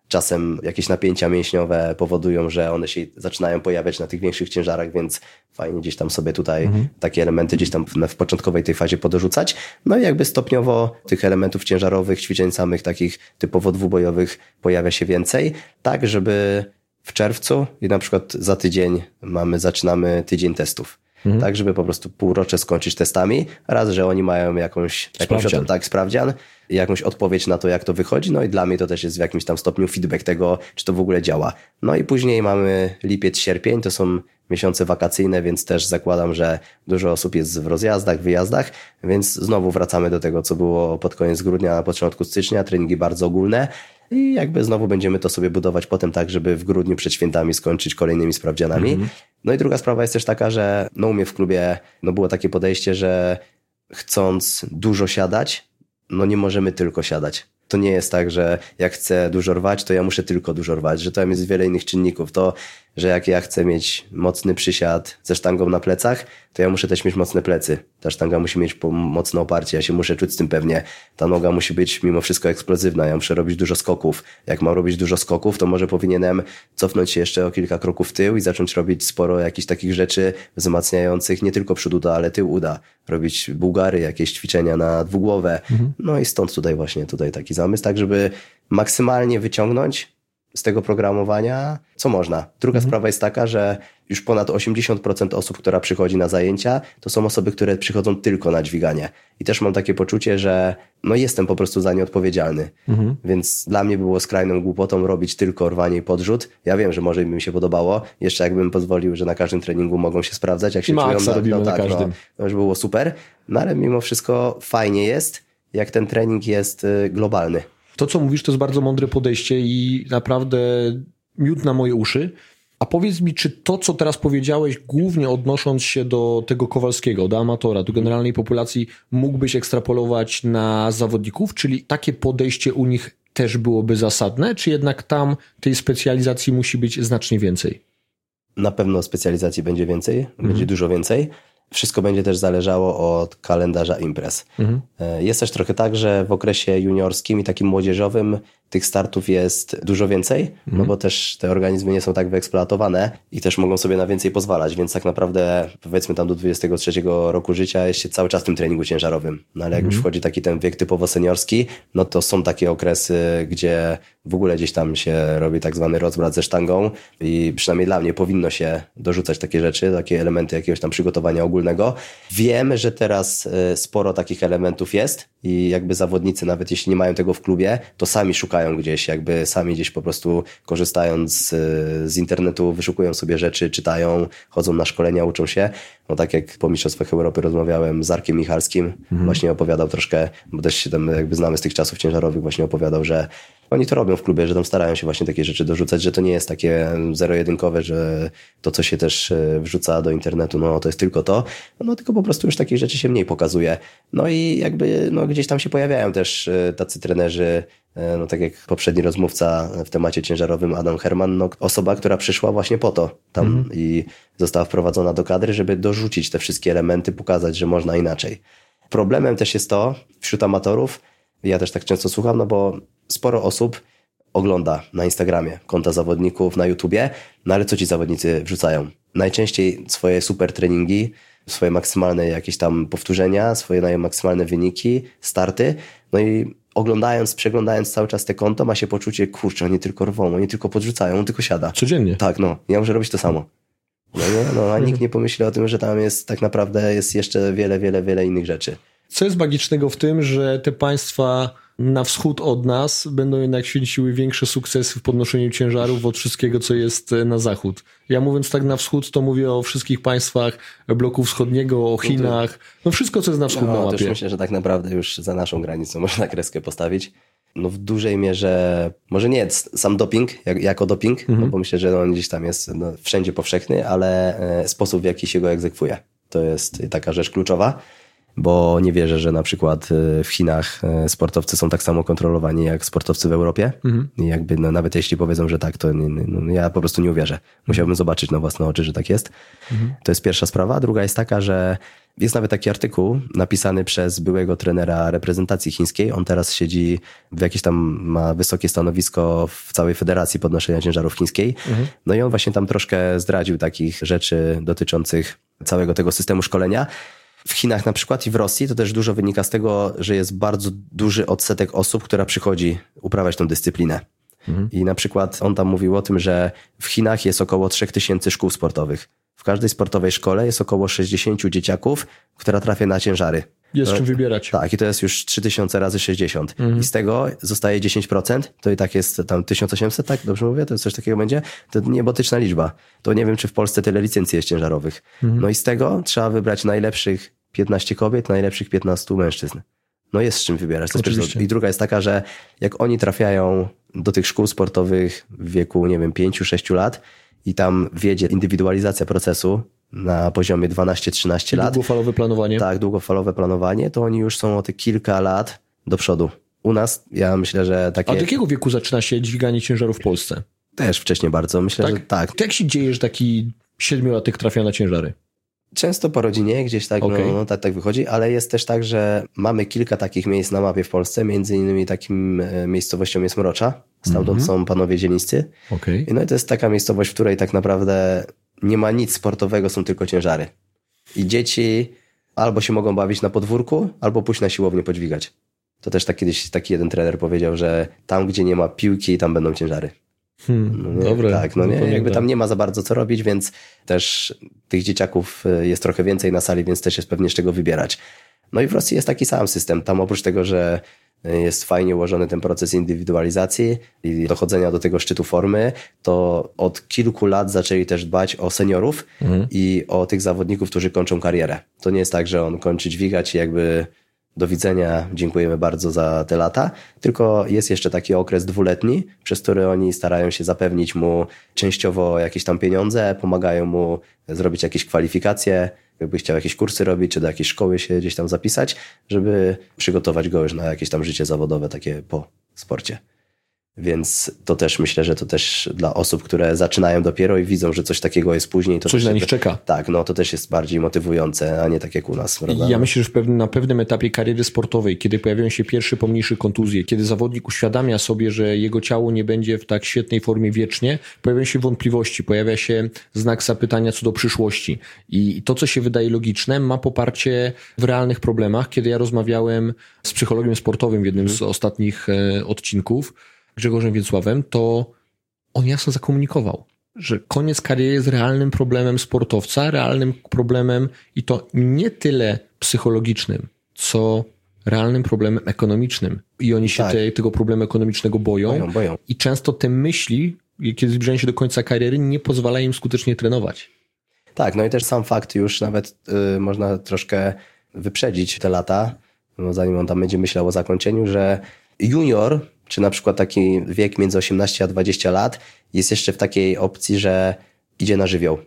Czasem jakieś napięcia mięśniowe powodują, że one się zaczynają pojawiać na tych większych ciężarach, więc fajnie gdzieś tam sobie tutaj mhm. takie elementy gdzieś tam w, w początkowej tej fazie podorzucać. No i jakby stopniowo tych elementów ciężarowych, ćwiczeń samych takich typowo dwubojowych pojawia się więcej, tak żeby w czerwcu i na przykład za tydzień mamy, zaczynamy tydzień testów. Mhm. Tak, żeby po prostu półrocze skończyć testami. Raz, że oni mają jakąś, jakąś od, tak, sprawdzian, jakąś odpowiedź na to, jak to wychodzi. No i dla mnie to też jest w jakimś tam stopniu feedback tego, czy to w ogóle działa. No i później mamy lipiec, sierpień, to są miesiące wakacyjne, więc też zakładam, że dużo osób jest w rozjazdach, wyjazdach, więc znowu wracamy do tego, co było pod koniec grudnia, na początku stycznia, treningi bardzo ogólne. I jakby znowu będziemy to sobie budować potem tak, żeby w grudniu przed świętami skończyć kolejnymi sprawdzianami. Mm. No i druga sprawa jest też taka, że no u mnie w klubie no było takie podejście, że chcąc dużo siadać, no nie możemy tylko siadać. To nie jest tak, że jak chcę dużo rwać, to ja muszę tylko dużo rwać, że tam jest wiele innych czynników. To, że jak ja chcę mieć mocny przysiad ze sztangą na plecach, to ja muszę też mieć mocne plecy. Ta sztanga musi mieć mocne oparcie, ja się muszę czuć z tym pewnie. Ta noga musi być mimo wszystko eksplozywna, ja muszę robić dużo skoków. Jak mam robić dużo skoków, to może powinienem cofnąć się jeszcze o kilka kroków w tył i zacząć robić sporo jakichś takich rzeczy wzmacniających nie tylko przód uda, ale tył uda. Robić bułgary, jakieś ćwiczenia na dwugłowę. Mhm. No i stąd tutaj właśnie tutaj taki zamysł, tak żeby maksymalnie wyciągnąć z tego programowania, co można. Druga mhm. sprawa jest taka, że już ponad osiemdziesiąt procent osób, która przychodzi na zajęcia, to są osoby, które przychodzą tylko na dźwiganie. I też mam takie poczucie, że no jestem po prostu za nie odpowiedzialny. Mhm. Więc dla mnie było skrajną głupotą robić tylko rwanie i podrzut. Ja wiem, że może by mi się podobało. Jeszcze jakbym pozwolił, że na każdym treningu mogą się sprawdzać, jak się Maxa czują. robimy no, na tak, każdym. No, no już było super. No ale mimo wszystko fajnie jest, jak ten trening jest y, globalny. To, co mówisz, to jest bardzo mądre podejście i naprawdę miód na moje uszy. A powiedz mi, czy to, co teraz powiedziałeś, głównie odnosząc się do tego Kowalskiego, do amatora, do generalnej populacji, mógłbyś ekstrapolować na zawodników? Czyli takie podejście u nich też byłoby zasadne? Czy jednak tam tej specjalizacji musi być znacznie więcej? Na pewno specjalizacji będzie więcej, mhm. będzie dużo więcej. Wszystko będzie też zależało od kalendarza imprez. Mhm. Jest też trochę tak, że w okresie juniorskim i takim młodzieżowym tych startów jest dużo więcej, mhm. no bo też te organizmy nie są tak wyeksploatowane i też mogą sobie na więcej pozwalać, więc tak naprawdę powiedzmy tam do dwudziestego trzeciego roku życia jest się cały czas w tym treningu ciężarowym. No ale jak mhm. już wchodzi taki ten wiek typowo seniorski, no to są takie okresy, gdzie w ogóle gdzieś tam się robi tak zwany rozbrat ze sztangą i przynajmniej dla mnie powinno się dorzucać takie rzeczy, takie elementy jakiegoś tam przygotowania ogólnego. Wiem, że teraz sporo takich elementów jest i jakby zawodnicy, nawet jeśli nie mają tego w klubie, to sami szukają gdzieś, jakby sami gdzieś po prostu korzystając z, z internetu, wyszukują sobie rzeczy, czytają, chodzą na szkolenia, uczą się. No tak jak po Mistrzostwach Europy rozmawiałem z Arkiem Michalskim, mhm. właśnie opowiadał troszkę, bo też się tam jakby znamy z tych czasów ciężarowych, właśnie opowiadał, że oni to robią w klubie, że tam starają się właśnie takie rzeczy dorzucać, że to nie jest takie zero-jedynkowe, że to, co się też wrzuca do internetu, no to jest tylko to, no tylko po prostu już takich rzeczy się mniej pokazuje. No i jakby no, gdzieś tam się pojawiają też tacy trenerzy, no tak jak poprzedni rozmówca w temacie ciężarowym Adam Herman, no osoba, która przyszła właśnie po to tam mhm. i została wprowadzona do kadry, żeby dorzucić te wszystkie elementy, pokazać, że można inaczej. Problemem też jest to wśród amatorów, ja też tak często słucham, no bo sporo osób ogląda na Instagramie konta zawodników, na YouTubie, no ale co ci zawodnicy wrzucają? Najczęściej swoje super treningi, swoje maksymalne jakieś tam powtórzenia, swoje maksymalne wyniki, starty, no i oglądając, przeglądając cały czas te konto, ma się poczucie, kurczę, oni tylko rwą, oni tylko podrzucają, on tylko siada. Codziennie. Tak, no, ja muszę robić to samo. No nie, no, a nikt nie pomyśli o tym, że tam jest tak naprawdę jest jeszcze wiele, wiele, wiele innych rzeczy. Co jest magicznego w tym, że te państwa na wschód od nas będą jednak święciły większe sukcesy w podnoszeniu ciężarów od wszystkiego, co jest na zachód. Ja mówiąc tak na wschód, to mówię o wszystkich państwach bloku wschodniego, o Chinach, no wszystko, co jest na wschód no, na mapie. Też myślę, że tak naprawdę już za naszą granicą można kreskę postawić. No w dużej mierze, może nie sam doping, jak, jako doping, mhm. no bo myślę, że on gdzieś tam jest no, wszędzie powszechny, ale e, sposób, w jaki się go egzekwuje. To jest taka rzecz kluczowa. bo nie wierzę, że na przykład w Chinach sportowcy są tak samo kontrolowani jak sportowcy w Europie. Mhm. I jakby no, nawet jeśli powiedzą, że tak, to nie, no, ja po prostu nie uwierzę. Musiałbym mhm. zobaczyć na własne oczy, że tak jest. Mhm. To jest pierwsza sprawa. Druga jest taka, że jest nawet taki artykuł napisany przez byłego trenera reprezentacji chińskiej. On teraz siedzi w jakieś tam, ma wysokie stanowisko w całej Federacji Podnoszenia Ciężarów Chińskiej. Mhm. No i on właśnie tam troszkę zdradził takich rzeczy dotyczących całego tego systemu szkolenia. W Chinach na przykład i w Rosji to też dużo wynika z tego, że jest bardzo duży odsetek osób, która przychodzi uprawiać tą dyscyplinę. Mhm. I na przykład on tam mówił o tym, że w Chinach jest około trzy tysiące szkół sportowych. W każdej sportowej szkole jest około sześćdziesiąt dzieciaków, która trafia na ciężary. Jest czym wybierać. Tak, i to jest już trzy tysiące razy sześćdziesiąt. Mhm. I z tego zostaje dziesięć procent, to i tak jest tam tysiąc osiemset, tak? Dobrze mówię? To coś takiego będzie? To niebotyczna liczba. To nie wiem, czy w Polsce tyle licencji jest ciężarowych. Mhm. No i z tego trzeba wybrać najlepszych piętnaście kobiet, najlepszych piętnaście mężczyzn. No jest z czym wybierać. To jest I druga jest taka, że jak oni trafiają do tych szkół sportowych w wieku, nie wiem, pięć sześć lat i tam wiedzie indywidualizacja procesu na poziomie dwanaście trzynaście lat. Długofalowe planowanie. Tak, długofalowe planowanie, to oni już są o te kilka lat do przodu. U nas, ja myślę, że takie... A od jakiego wieku zaczyna się dźwiganie ciężaru w Polsce? Też wcześniej bardzo. Myślę, tak? że tak. To jak się dzieje, że taki siedmiolatek trafia na ciężary? Często po rodzinie, gdzieś tak, okay. no, no, tak, tak wychodzi, ale jest też tak, że mamy kilka takich miejsc na mapie w Polsce, między innymi takim miejscowością jest Mrocza, stamtąd mm-hmm. są panowie zielińscy. Okay. No i to jest taka miejscowość, w której tak naprawdę nie ma nic sportowego, są tylko ciężary. I dzieci albo się mogą bawić na podwórku, albo pójść na siłownię podźwigać. To też tak kiedyś taki jeden trener powiedział, że tam, gdzie nie ma piłki, tam będą ciężary. Hmm, no nie, dobre. Tak, no nie, jakby tam nie ma za bardzo co robić, więc też tych dzieciaków jest trochę więcej na sali, więc też jest pewnie z czego wybierać. No i w Rosji jest taki sam system. Tam oprócz tego, że jest fajnie ułożony ten proces indywidualizacji i dochodzenia do tego szczytu formy, to od kilku lat zaczęli też dbać o seniorów mhm. i o tych zawodników, którzy kończą karierę. To nie jest tak, że on kończy dźwigać i jakby do widzenia, dziękujemy bardzo za te lata, tylko jest jeszcze taki okres dwuletni, przez który oni starają się zapewnić mu częściowo jakieś tam pieniądze, pomagają mu zrobić jakieś kwalifikacje, jakby chciał jakieś kursy robić, czy do jakiejś szkoły się gdzieś tam zapisać, żeby przygotować go już na jakieś tam życie zawodowe takie po sporcie. Więc to też myślę, że to też dla osób, które zaczynają dopiero i widzą, że coś takiego jest później. To coś na nich to, czeka. Tak, no to też jest bardziej motywujące, a nie tak jak u nas. Prawda? Ja myślę, że w pewnym, na pewnym etapie kariery sportowej, kiedy pojawiają się pierwsze pomniejsze kontuzje, kiedy zawodnik uświadamia sobie, że jego ciało nie będzie w tak świetnej formie wiecznie, pojawiają się wątpliwości, pojawia się znak zapytania co do przyszłości. I to, co się wydaje logiczne, ma poparcie w realnych problemach. Kiedy ja rozmawiałem z psychologiem sportowym w jednym z ostatnich odcinków, Grzegorzem Więcławem, to on jasno zakomunikował, że koniec kariery jest realnym problemem sportowca, realnym problemem i to nie tyle psychologicznym, co realnym problemem ekonomicznym. I oni się tak. te, tego problemu ekonomicznego boją. boją, boją. I często te myśli, kiedy zbliżają się do końca kariery, nie pozwalają im skutecznie trenować. Tak, no i też sam fakt już nawet y, można troszkę wyprzedzić te lata, no zanim on tam będzie myślał o zakończeniu, że junior, czy na przykład taki wiek między osiemnaście a dwadzieścia lat jest jeszcze w takiej opcji, że idzie na żywioł.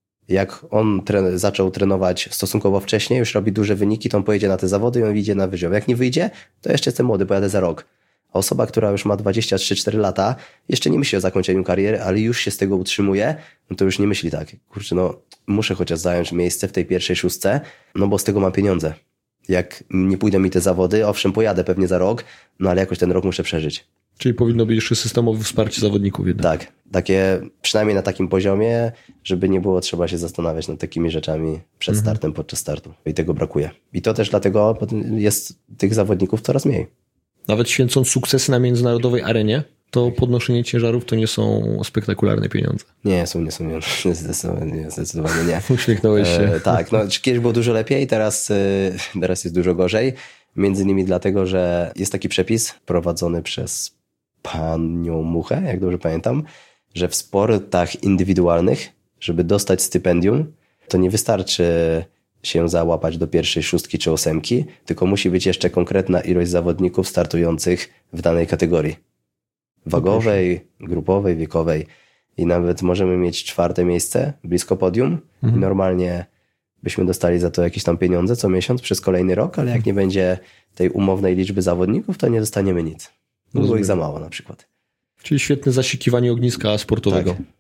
Jak on tre- zaczął trenować stosunkowo wcześniej, już robi duże wyniki, to on pojedzie na te zawody i on idzie na żywioł. Jak nie wyjdzie, to jeszcze jestem młody, pojadę za rok. A osoba, która już ma dwadzieścia trzy cztery lata, jeszcze nie myśli o zakończeniu kariery, ale już się z tego utrzymuje, no to już nie myśli tak, kurczę, no muszę chociaż zająć miejsce w tej pierwszej szóstce, no bo z tego mam pieniądze. Jak nie pójdą mi te zawody, owszem, pojadę pewnie za rok, no ale jakoś ten rok muszę przeżyć. Czyli powinno być jeszcze systemowe wsparcie zawodników jednak. Tak, takie przynajmniej na takim poziomie, żeby nie było trzeba się zastanawiać nad takimi rzeczami przed mhm. startem, podczas startu. I tego brakuje. I to też dlatego jest tych zawodników coraz mniej. Nawet święcąc sukcesy na międzynarodowej arenie, to podnoszenie ciężarów to nie są spektakularne pieniądze. Nie są, nie są, nie, zdecydowanie, zdecydowanie nie. Uśmiechnąłeś się. E, tak, no kiedyś było dużo lepiej, teraz, teraz jest dużo gorzej. Między innymi dlatego, że jest taki przepis prowadzony przez panią Muchę, jak dobrze pamiętam, że w sportach indywidualnych, żeby dostać stypendium, to nie wystarczy się załapać do pierwszej szóstki czy ósemki, tylko musi być jeszcze konkretna ilość zawodników startujących w danej kategorii. Wagowej, grupowej, wiekowej. I nawet możemy mieć czwarte miejsce blisko podium. Mhm. I normalnie byśmy dostali za to jakieś tam pieniądze co miesiąc przez kolejny rok, ale jak nie będzie tej umownej liczby zawodników, to nie dostaniemy nic. No, było ich za mało na przykład. Czyli świetne zasikiwanie ogniska sportowego. Tak.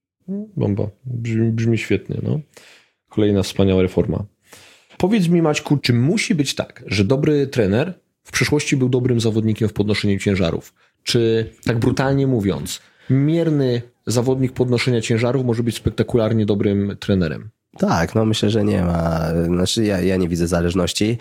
Bomba. Brzmi, brzmi świetnie. No. Kolejna wspaniała reforma. Powiedz mi, Maćku, czy musi być tak, że dobry trener w przeszłości był dobrym zawodnikiem w podnoszeniu ciężarów? Czy, tak brutalnie mówiąc, mierny zawodnik podnoszenia ciężarów może być spektakularnie dobrym trenerem? Tak, no myślę, że nie ma. Znaczy ja, ja nie widzę zależności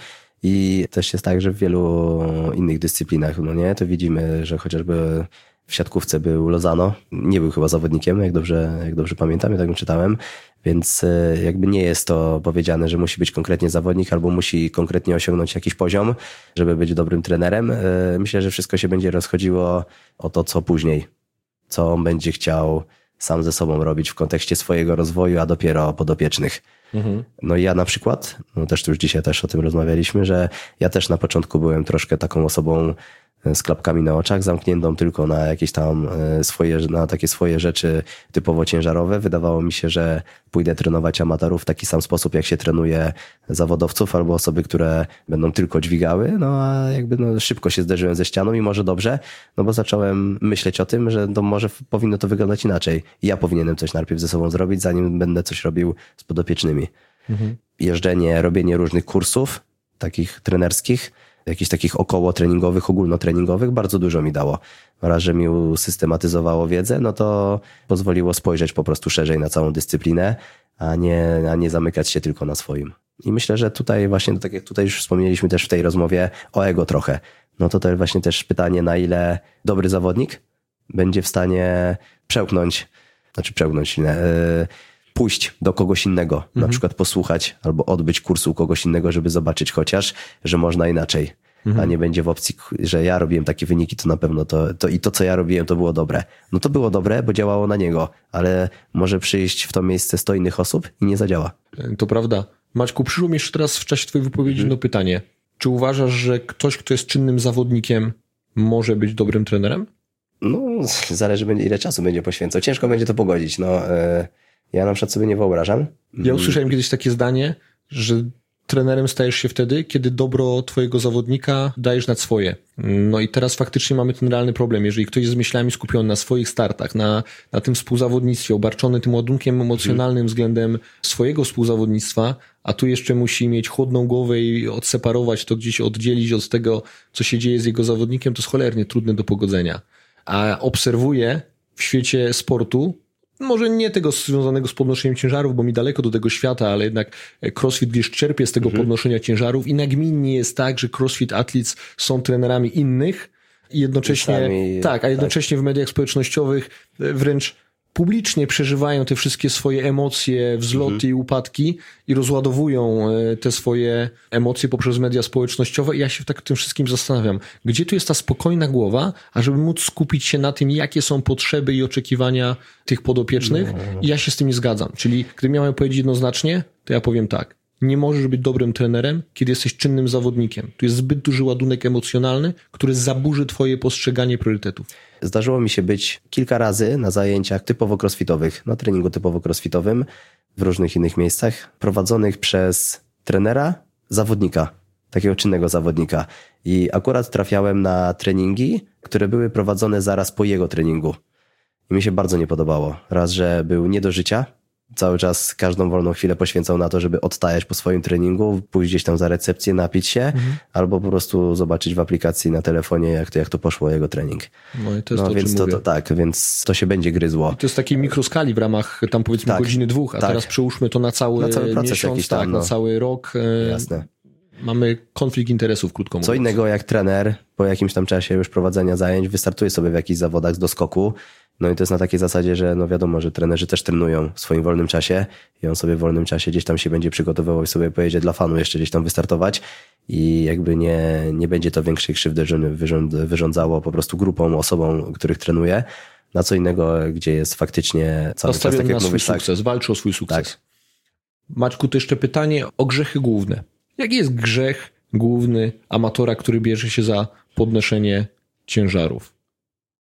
i też jest tak, że w wielu innych dyscyplinach, no nie, to widzimy, że chociażby w siatkówce był Lozano, nie był chyba zawodnikiem, jak dobrze, jak dobrze pamiętam, ja tak czytałem, więc jakby nie jest to powiedziane, że musi być konkretnie zawodnik albo musi konkretnie osiągnąć jakiś poziom, żeby być dobrym trenerem. Myślę, że wszystko się będzie rozchodziło o to, co później, co on będzie chciał sam ze sobą robić w kontekście swojego rozwoju, a dopiero podopiecznych. Mhm. No i ja na przykład, no też tu już dzisiaj też o tym rozmawialiśmy, że ja też na początku byłem troszkę taką osobą z klapkami na oczach, zamkniętą tylko na jakieś tam swoje, na takie swoje rzeczy typowo ciężarowe. Wydawało mi się, że pójdę trenować amatorów w taki sam sposób, jak się trenuje zawodowców albo osoby, które będą tylko dźwigały, no a jakby no, szybko się zderzyłem ze ścianą i może dobrze, no bo zacząłem myśleć o tym, że to może powinno to wyglądać inaczej. I ja powinienem coś najpierw ze sobą zrobić, zanim będę coś robił z podopiecznymi. Mhm. Jeżdżenie, robienie różnych kursów, takich trenerskich, jakichś takich około treningowych, ogólnotreningowych, bardzo dużo mi dało. Raz, że mi usystematyzowało wiedzę, no to pozwoliło spojrzeć po prostu szerzej na całą dyscyplinę, a nie, a nie zamykać się tylko na swoim. I myślę, że tutaj właśnie, no tak jak tutaj już wspomnieliśmy też w tej rozmowie o ego trochę, no to to właśnie też pytanie, na ile dobry zawodnik będzie w stanie przełknąć, znaczy przełknąć, nie, yy, pójść do kogoś innego, mhm. na przykład posłuchać albo odbyć kursu u kogoś innego, żeby zobaczyć chociaż, że można inaczej, mhm. a nie będzie w opcji, że ja robiłem takie wyniki, to na pewno to, to i to, co ja robiłem, to było dobre. No to było dobre, bo działało na niego, ale może przyjść w to miejsce sto innych osób i nie zadziała. To prawda. Maćku, przyszło mi jeszcze teraz w czasie twojej wypowiedzi mhm. no pytanie. Czy uważasz, że ktoś, kto jest czynnym zawodnikiem, może być dobrym trenerem? No, zależy ile czasu będzie poświęcał. Ciężko będzie to pogodzić, no... Yy... Ja na przykład sobie nie wyobrażam. Ja usłyszałem kiedyś takie zdanie, że trenerem stajesz się wtedy, kiedy dobro twojego zawodnika dajesz nad swoje. No i teraz faktycznie mamy ten realny problem. Jeżeli ktoś jest z myślami skupiony na swoich startach, na, na tym współzawodnictwie, obarczony tym ładunkiem emocjonalnym hmm. względem swojego współzawodnictwa, a tu jeszcze musi mieć chłodną głowę i odseparować to, gdzieś oddzielić od tego, co się dzieje z jego zawodnikiem, to jest cholernie trudne do pogodzenia. A obserwuję w świecie sportu, może nie tego związanego z podnoszeniem ciężarów, bo mi daleko do tego świata, ale jednak CrossFit gdzieś czerpie z tego mhm. podnoszenia ciężarów i nagminnie jest tak, że CrossFit Athletes są trenerami innych i jednocześnie, sami, tak, a jednocześnie tak. w mediach społecznościowych wręcz publicznie przeżywają te wszystkie swoje emocje, wzloty mhm. i upadki i rozładowują te swoje emocje poprzez media społecznościowe i ja się w tak tym wszystkim zastanawiam, gdzie tu jest ta spokojna głowa, ażeby móc skupić się na tym, jakie są potrzeby i oczekiwania tych podopiecznych no. i ja się z tym nie zgadzam. Czyli gdybym miał powiedzieć jednoznacznie, to ja powiem tak. Nie możesz być dobrym trenerem, kiedy jesteś czynnym zawodnikiem. Tu jest zbyt duży ładunek emocjonalny, który zaburzy twoje postrzeganie priorytetów. Zdarzyło mi się być kilka razy na zajęciach typowo crossfitowych, na treningu typowo crossfitowym w różnych innych miejscach, prowadzonych przez trenera, zawodnika, takiego czynnego zawodnika. I akurat trafiałem na treningi, które były prowadzone zaraz po jego treningu. I mi się bardzo nie podobało. Raz, że był nie do życia, cały czas każdą wolną chwilę poświęcał na to, żeby odtajać po swoim treningu, pójść gdzieś tam za recepcję, napić się, mhm. albo po prostu zobaczyć w aplikacji na telefonie, jak to, jak to poszło jego trening. No i to jest no, to, więc to, mówię. to tak, więc to się będzie gryzło. I to jest takiej mikroskali w ramach tam powiedzmy tak, godziny dwóch, a tak. teraz przełóżmy to na cały, na cały proces miesiąc, tam, tak, no. na cały rok. Jasne. Mamy konflikt interesów, krótko mówiąc. Co innego jak trener po jakimś tam czasie już prowadzenia zajęć wystartuje sobie w jakichś zawodach z doskoku. No i to jest na takiej zasadzie, że no wiadomo, że trenerzy też trenują w swoim wolnym czasie i on sobie w wolnym czasie gdzieś tam się będzie przygotowywał i sobie pojedzie dla fanu jeszcze gdzieś tam wystartować i jakby nie, nie będzie to większej krzywdy wyrząd, wyrządzało po prostu grupom, osobom, których trenuje. Na co innego, gdzie jest faktycznie cały czas, tak jak na mówisz, swój tak, sukces, walczy o swój sukces. Tak. Maćku, to jeszcze pytanie o grzechy główne. Jaki jest grzech główny amatora, który bierze się za podnoszenie ciężarów?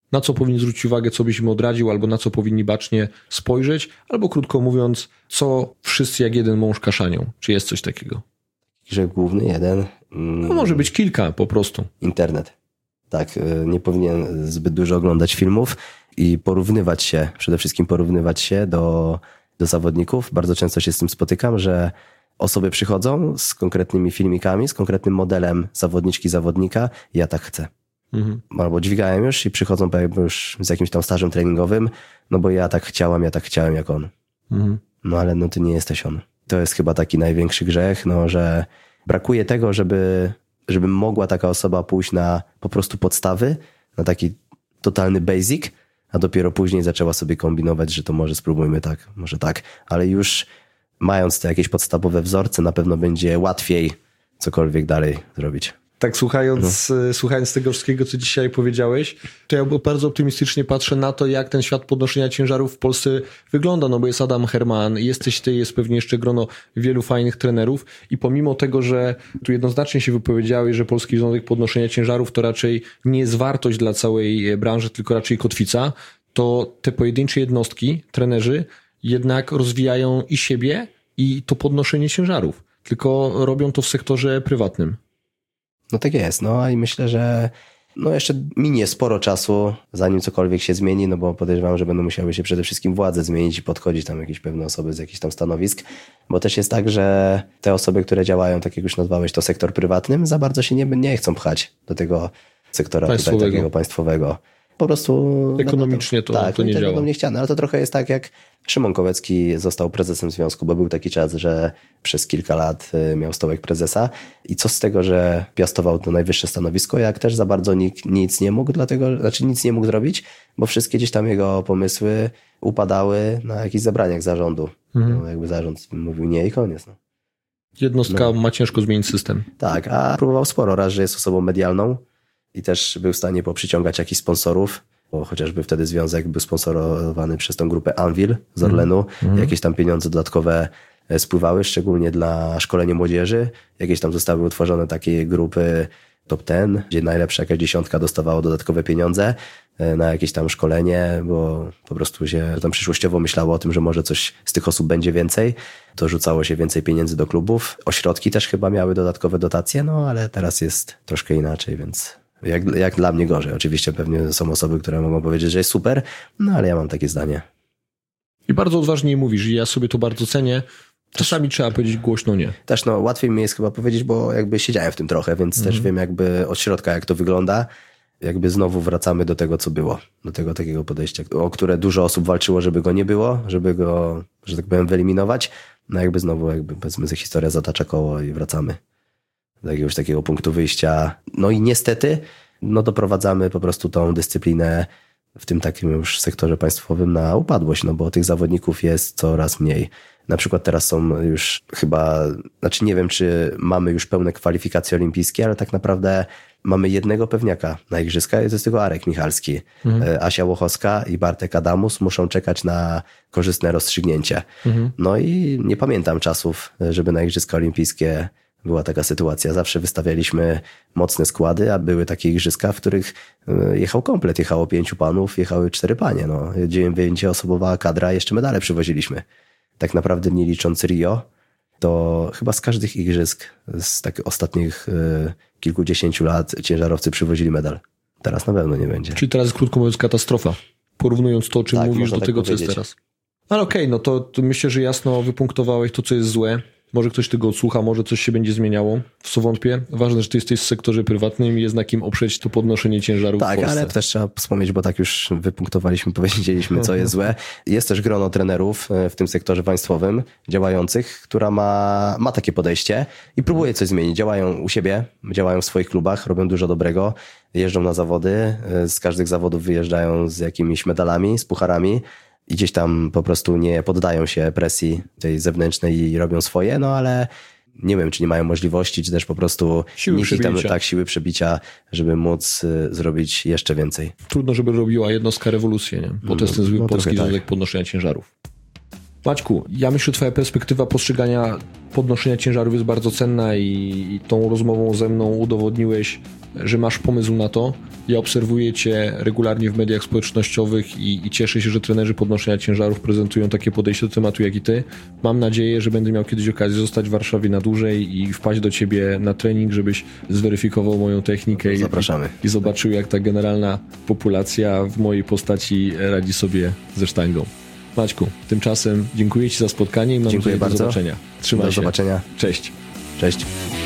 Na co powinni zwrócić uwagę, co byś im odradził, albo na co powinni bacznie spojrzeć, albo krótko mówiąc, co wszyscy jak jeden mąż kaszanią. Czy jest coś takiego? Grzech główny, jeden. No może być kilka po prostu. Internet. Tak, nie powinien zbyt dużo oglądać filmów i porównywać się, przede wszystkim porównywać się do, do zawodników. Bardzo często się z tym spotykam, że osoby przychodzą z konkretnymi filmikami, z konkretnym modelem zawodniczki, zawodnika. Ja tak chcę. Mhm. Albo dźwigają już i przychodzą już z jakimś tam stażem treningowym, no bo ja tak chciałam, ja tak chciałem jak on. Mhm. No ale no ty nie jesteś on. To jest chyba taki największy grzech, no że brakuje tego, żeby, żeby mogła taka osoba pójść na po prostu podstawy, na taki totalny basic, a dopiero później zaczęła sobie kombinować, że to może spróbujmy tak, może tak, ale już mając te jakieś podstawowe wzorce, na pewno będzie łatwiej cokolwiek dalej zrobić. Tak słuchając, no. słuchając tego wszystkiego, co dzisiaj powiedziałeś, to ja bardzo optymistycznie patrzę na to, jak ten świat podnoszenia ciężarów w Polsce wygląda, no bo jest Adam Herman, jesteś ty, jest pewnie jeszcze grono wielu fajnych trenerów i pomimo tego, że tu jednoznacznie się wypowiedziałeś, że Polski Związek Podnoszenia Ciężarów to raczej nie jest wartość dla całej branży, tylko raczej kotwica, to te pojedyncze jednostki, trenerzy jednak rozwijają i siebie, i to podnoszenie ciężarów, tylko robią to w sektorze prywatnym. No tak jest, no i myślę, że no jeszcze minie sporo czasu, zanim cokolwiek się zmieni, no bo podejrzewam, że będą musiały się przede wszystkim władze zmienić i podchodzić tam jakieś pewne osoby z jakichś tam stanowisk, bo też jest tak, że te osoby, które działają, tak jak już nazwałeś, to sektor prywatnym, za bardzo się nie, nie chcą pchać do tego sektora państwowego. Tutaj, takiego państwowego. Po prostu ekonomicznie to, tak, to nie działa. Nie chciane, ale to trochę jest tak, jak Szymon Kołecki został prezesem związku, bo był taki czas, że przez kilka lat miał stołek prezesa i co z tego, że piastował to najwyższe stanowisko, jak też za bardzo nikt nic nie mógł, dlatego, znaczy nic nie mógł zrobić, bo wszystkie gdzieś tam jego pomysły upadały na jakichś zebraniach zarządu. Mhm. No, jakby zarząd mówił nie i koniec. No. Jednostka no. ma ciężko zmienić system. Tak, a próbował sporo, raz, że jest osobą medialną i też był w stanie poprzyciągać jakichś sponsorów, bo chociażby wtedy związek był sponsorowany przez tą grupę Anvil z Orlenu. Mm. Jakieś tam pieniądze dodatkowe spływały, szczególnie dla szkolenia młodzieży. Jakieś tam zostały utworzone takie grupy top dziesięć, gdzie najlepsza jakaś dziesiątka dostawało dodatkowe pieniądze na jakieś tam szkolenie, bo po prostu się tam przyszłościowo myślało o tym, że może coś z tych osób będzie więcej. To rzucało się więcej pieniędzy do klubów. Ośrodki też chyba miały dodatkowe dotacje, no ale teraz jest troszkę inaczej, więc... Jak, jak dla mnie gorzej. Oczywiście pewnie są osoby, które mogą powiedzieć, że jest super, no ale ja mam takie zdanie. I bardzo odważnie mówisz i ja sobie to bardzo cenię. Czasami też, trzeba powiedzieć głośno nie. Też no łatwiej mi jest chyba powiedzieć, bo jakby siedziałem w tym trochę, więc mm. też wiem jakby od środka jak to wygląda. Jakby znowu wracamy do tego, co było. Do tego takiego podejścia, o które dużo osób walczyło, żeby go nie było, żeby go, że tak powiem, wyeliminować. No jakby znowu jakby powiedzmy, że historia zatacza koło i wracamy do jakiegoś takiego punktu wyjścia. No i niestety, no doprowadzamy po prostu tą dyscyplinę w tym takim już sektorze państwowym na upadłość, no bo tych zawodników jest coraz mniej. Na przykład teraz są już chyba, znaczy nie wiem, czy mamy już pełne kwalifikacje olimpijskie, ale tak naprawdę mamy jednego pewniaka na igrzyska i to jest tylko Arek Michalski. Mhm. Asia Łochowska i Bartek Adamus muszą czekać na korzystne rozstrzygnięcie. Mhm. No i nie pamiętam czasów, żeby na igrzyska olimpijskie była taka sytuacja. Zawsze wystawialiśmy mocne składy, a były takie igrzyska, w których jechał komplet. Jechało pięciu panów, jechały cztery panie. No, dziewięcioosobowa kadra, jeszcze medale przywoziliśmy. Tak naprawdę nie licząc Rio, to chyba z każdych igrzysk z takich ostatnich y, kilkudziesięciu lat ciężarowcy przywozili medal. Teraz na pewno nie będzie. Czyli teraz krótko mówiąc katastrofa. Porównując to, o czym tak, mówisz, do tak tego, powiedzieć. Co jest teraz. Ale okej, okay, no to, to myślę, że jasno wypunktowałeś to, co jest złe. Może ktoś tego odsłucha, może coś się będzie zmieniało, w co wątpię. Ważne, że ty jesteś w sektorze prywatnym i jest na kim oprzeć to podnoszenie ciężarów tak, w Polsce. Ale też trzeba wspomnieć, bo tak już wypunktowaliśmy, powiedzieliśmy, co jest złe. Jest też grono trenerów w tym sektorze państwowym działających, która ma, ma takie podejście i próbuje coś zmienić. Działają u siebie, działają w swoich klubach, robią dużo dobrego, jeżdżą na zawody, z każdych zawodów wyjeżdżają z jakimiś medalami, z pucharami. I gdzieś tam po prostu nie poddają się presji tej zewnętrznej i robią swoje, no ale nie wiem, czy nie mają możliwości, czy też po prostu siły przebicia. Tam, tak, siły przebicia, żeby móc y, zrobić jeszcze więcej. Trudno, żeby robiła jednostka rewolucję, nie? Bo to jest ten zły no, Polski Związek tak. Podnoszenia Ciężarów. Maćku, ja myślę, że twoja perspektywa postrzegania podnoszenia ciężarów jest bardzo cenna i, i tą rozmową ze mną udowodniłeś, że masz pomysł na to. Ja obserwuję Cię regularnie w mediach społecznościowych i, i cieszę się, że trenerzy podnoszenia ciężarów prezentują takie podejście do tematu jak i Ty. Mam nadzieję, że będę miał kiedyś okazję zostać w Warszawie na dłużej i wpaść do Ciebie na trening, żebyś zweryfikował moją technikę. Zapraszamy. I, i zobaczył, jak ta generalna populacja w mojej postaci radzi sobie ze sztangą. Maćku, tymczasem dziękuję Ci za spotkanie i mam dziękuję nadzieję bardzo. Do zobaczenia. Trzymaj do się. zobaczenia. Cześć. Cześć.